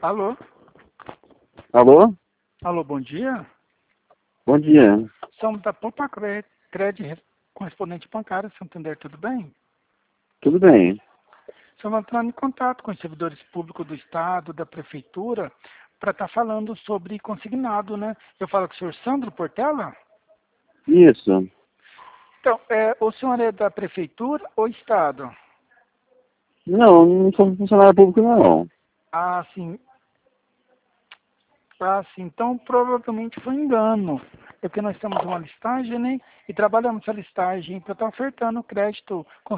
Alô? Alô? Alô, bom dia. Bom dia. Somos da Poupa Cred, correspondente bancário Santander, tudo bem? Tudo bem? Estamos entrando em contato com os servidores públicos do Estado, da Prefeitura, para estar falando sobre consignado, né? Eu falo com o senhor Sandro Portela? Isso. Então, o senhor é da Prefeitura ou Estado? Não sou funcionário público, não. Ah, sim. Ah, sim. Então, provavelmente foi engano. É porque nós temos uma listagem, né? E trabalhamos essa listagem para estar ofertando crédito